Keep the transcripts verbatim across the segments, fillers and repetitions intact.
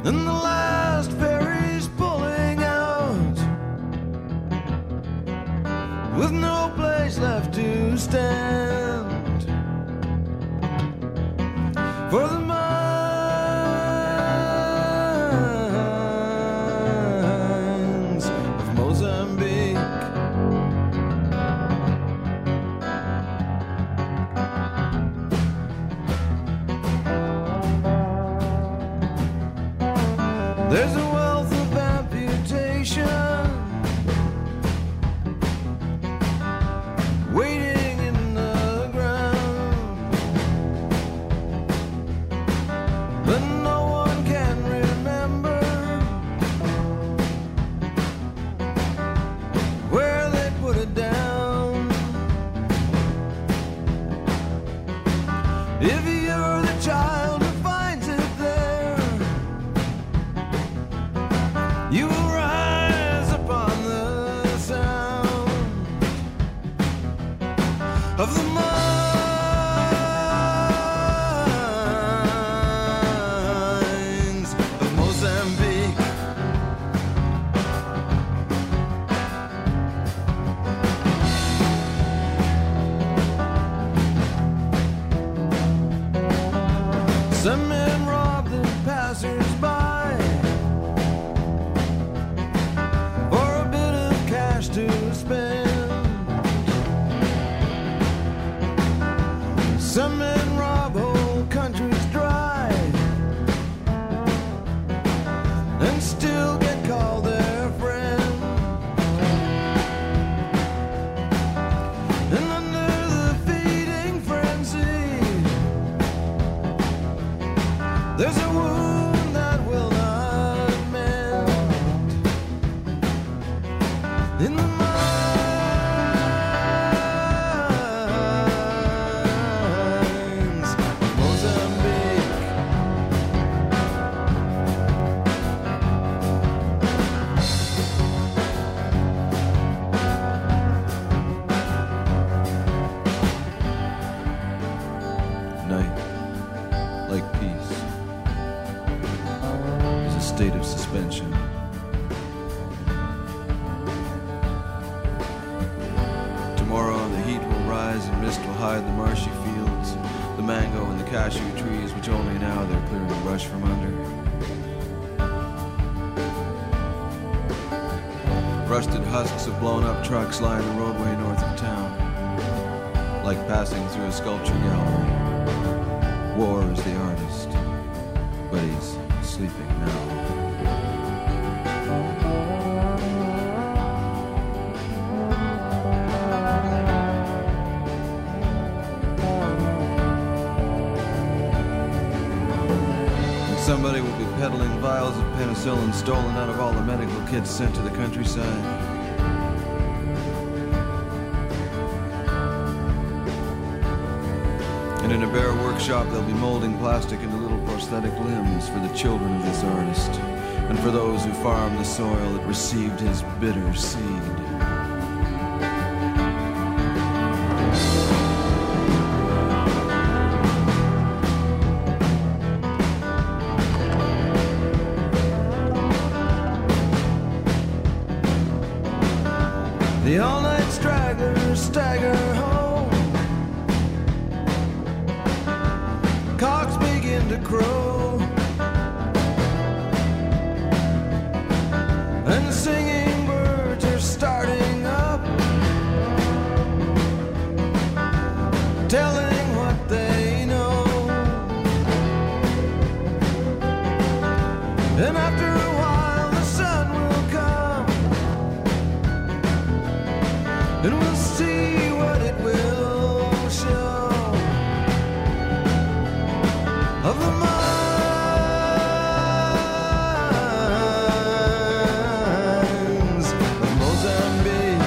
and the last ferry's pulling out, with no place left to stand for the mines of Mozambique. There's a wealth of amputation waiting in the ground, but no one can remember where they put it down. If you're the child who finds it there, you will rise upon the sound of the mines of Mozambique. Some men rob the passers-by for a bit of cash to spend. Some men rob whole countries dry and still get called their friend. And under the feeding frenzy, there's a wound that will not mend. In the mines of Mozambique. Night, like peace, is a state of suspension. Tomorrow the heat will rise and mist will hide the marshy fields, the mango and the cashew trees which only now they're clearing the brush from under. Rusted husks of blown up trucks line the roadway north of town, like passing through a sculpture gallery. War is the artist, but he's sleeping now. Somebody will be peddling vials of penicillin stolen out of all the medical kits sent to the countryside. And in a bare workshop, they'll be molding plastic into little prosthetic limbs for the children of this artist, and for those who farm the soil that received his bitter seed. The all-night stragglers stagger home. Cocks begin to crow, and the singing birds are starting up, telling what they know. And after a while the sun will come, and we'll see what it will show of the mines of Mozambique.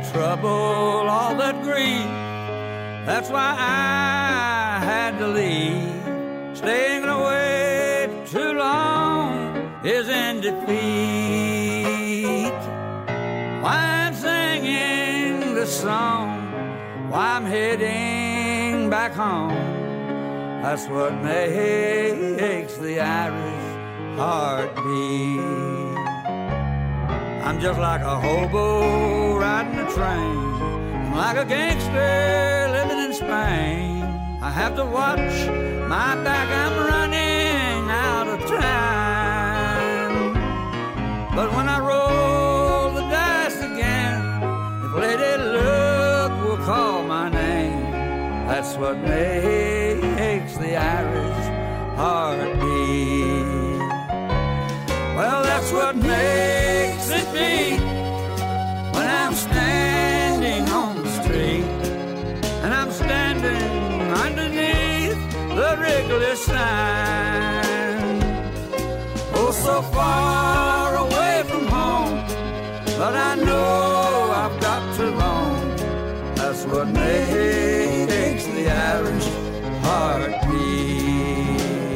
that trouble, all that grief. That's why I had to leave. Staying away too long is in defeat. Why I'm singing this song, why I'm heading back home, that's what makes the Irish heart beat. I'm just like a hobo riding a train, I'm like a gangster living in Spain. I have to watch my back, I'm running out of time. But when I roll the dice again, if Lady Luck will call my name, that's what makes the Irish heart beat. Well, that's what makes it beat when I'm standing on the street and I'm standing underneath the Wrigley sign. Oh, so far away from home, but I know I've got to roam. That's what makes the Irish heart beat.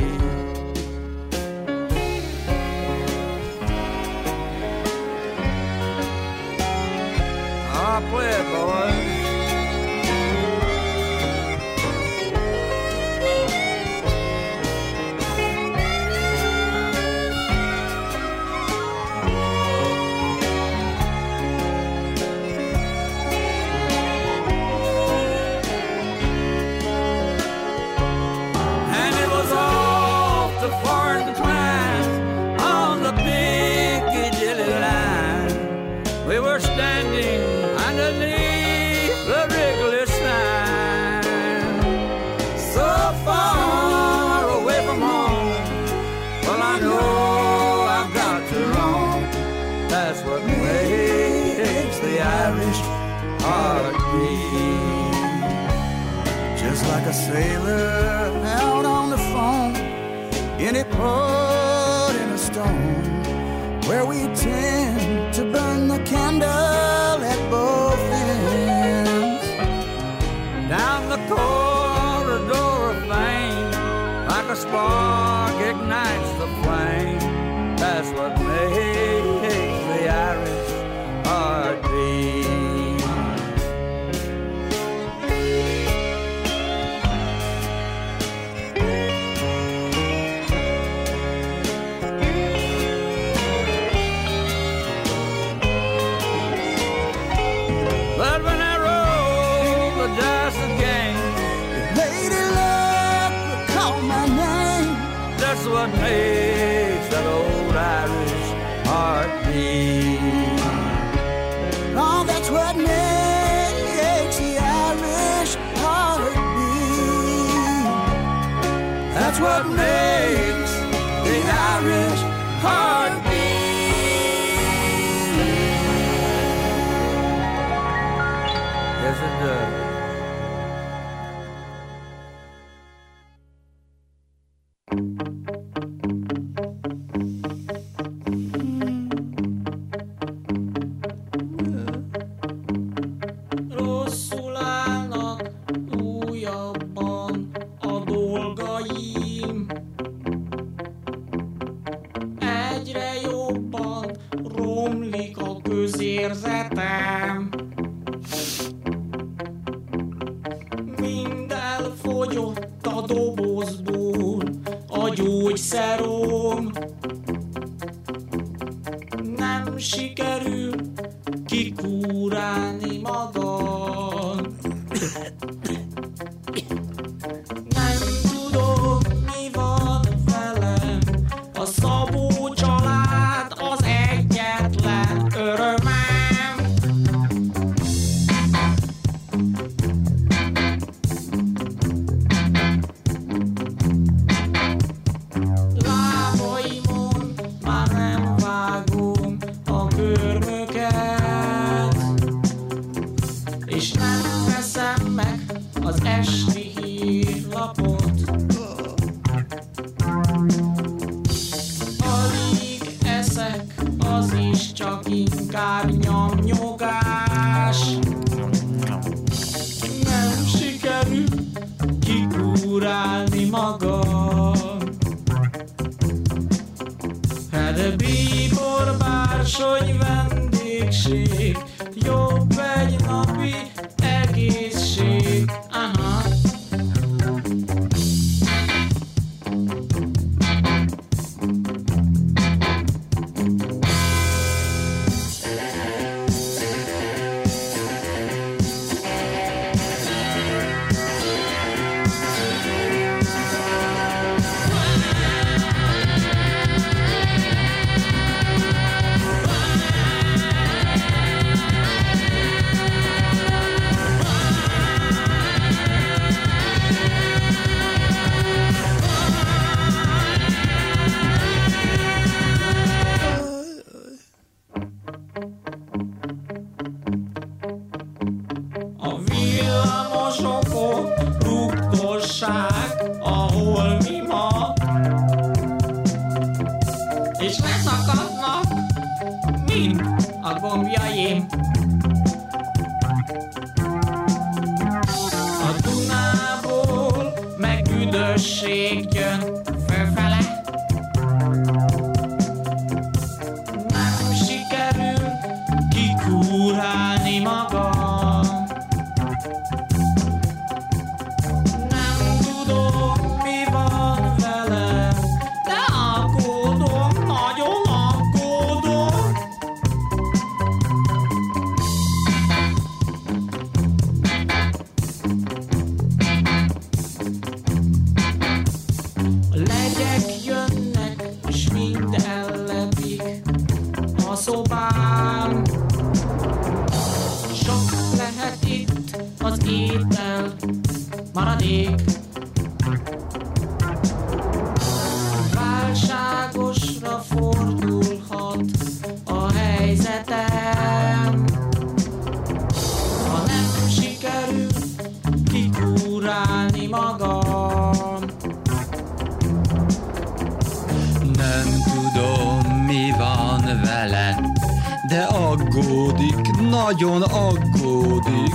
I'll play it, boys. We were standing underneath the Wrigley sign, so far away from home. Well, I know I've got to roam. That's what makes the Irish heart beat. Just like a sailor out on the foam, in a port in a stone, where we tend to burn the candle at both ends. Down the corridor of flame, like a spark ignites the flame. That's what makes the Irish heart beat. But when I roll the dice again, if Lady Luck will call my name, that's what makes that old Irish heart beat. Oh, that's what makes the Irish heart beat. That's what makes the Irish heart beat. Yes, it does. Rosszul állnak újabban a dolgaim, egyre jobban romlik a közérzetem. Mind elfogyott a dobozból a gyógyszerom, nem sikerül kikúrálni magam. Nem tudom, mi van velem, a Szabó család az egyetlen örömem. Lábaimon már nem vágom a körmöm, De bíbor bársony vendégség, jobb egy napi egészség. Aha. Nagyon aggódik.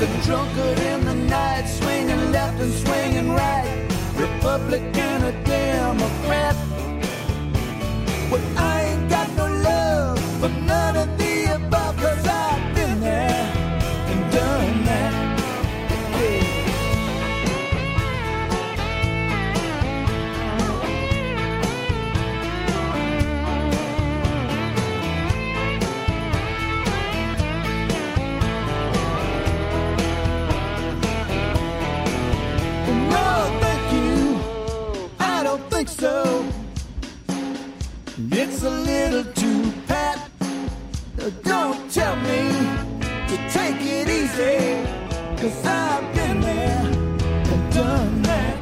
The drunkard in the night, swinging left and swinging right, Republican or Democrat. Well, I ain't got no love for none of the above, 'cause I've been there and done that. Yeah. No, thank you, I don't think so. It's a little too pat. Don't tell me to take it easy, 'cause I've been there and done that.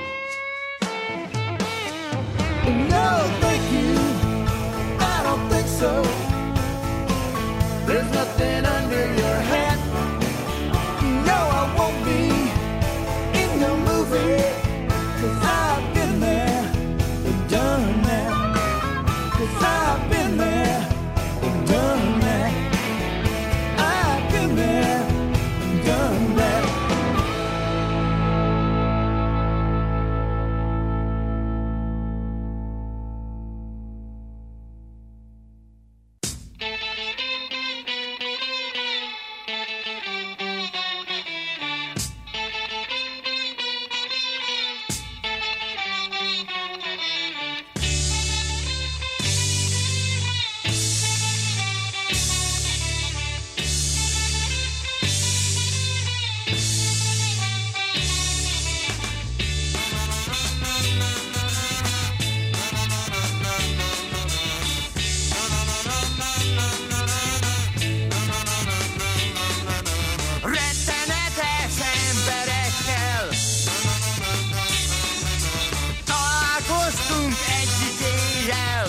No, thank you, I don't think so. There's nothing under your hat. No, I won't be in the movie, 'cause I've been there and done that. 'Cause I've been there and done that. I've been there and done that. Rettenetes emberekkel találkoztunk egyik éjjel.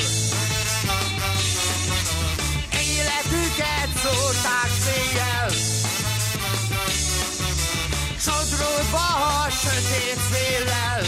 Életüket szórták széjjel, sodrót bahar sötét széllel.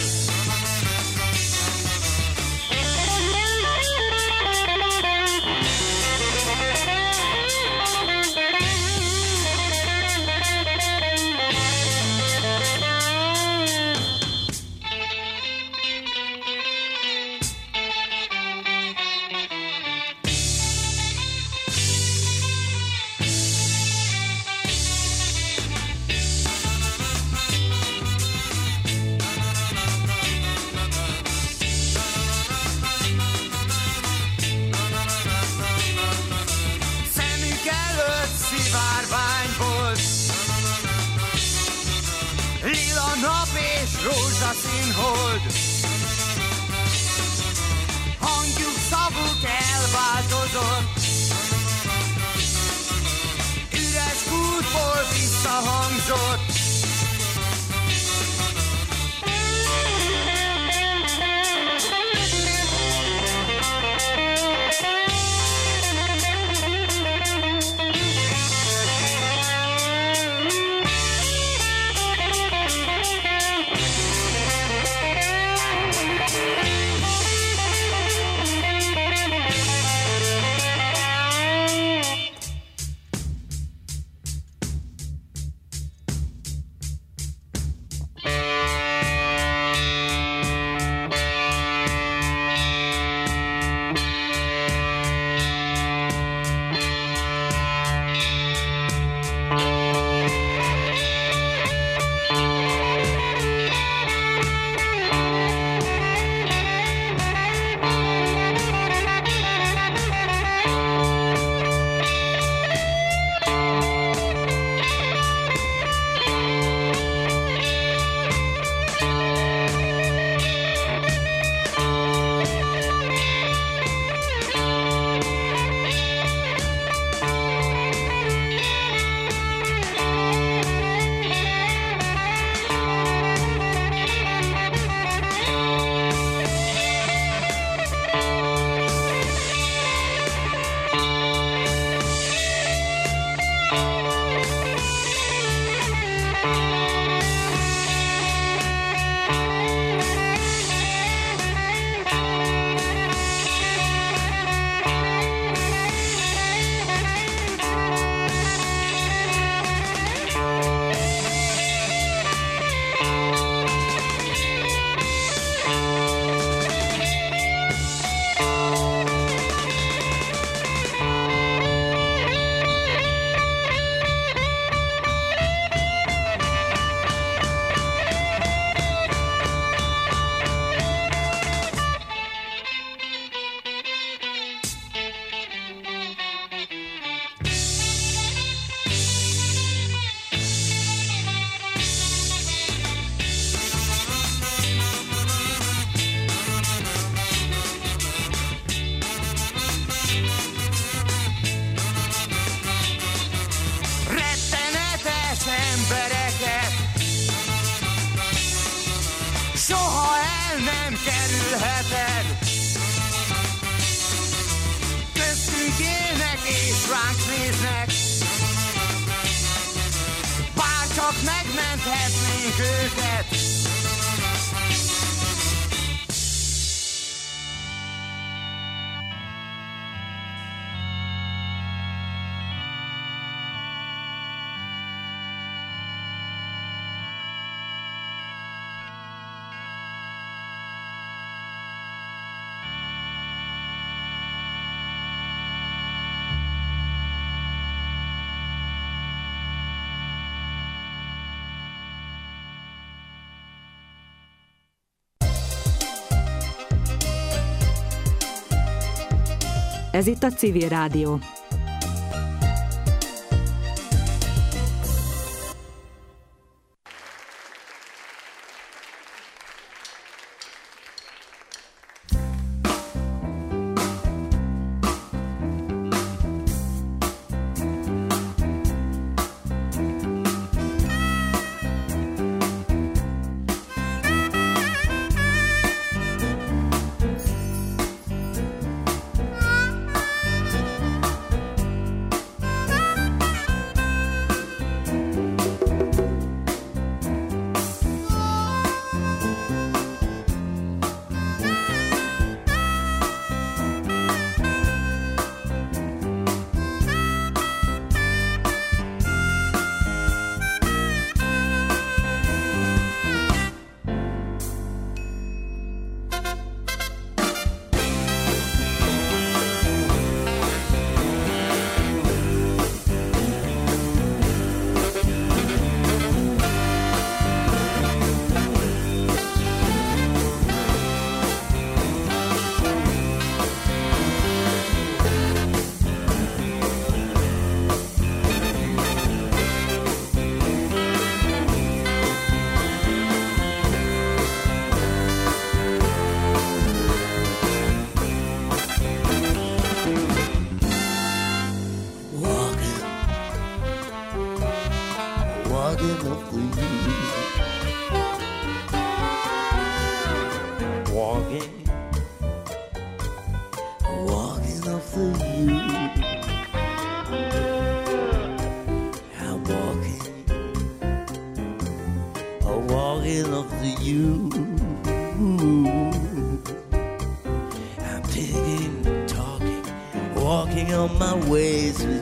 Szemük előtt szivárvány volt, lila nap és rózsaszín hold. Hangjuk, szavuk elváltozott, üres kútból visszahangzott. ülheted. Köztünk élnek és ránk néznek, bárcsak megmenthetnénk őket. Ez itt a Civil Rádió. Walking on my ways with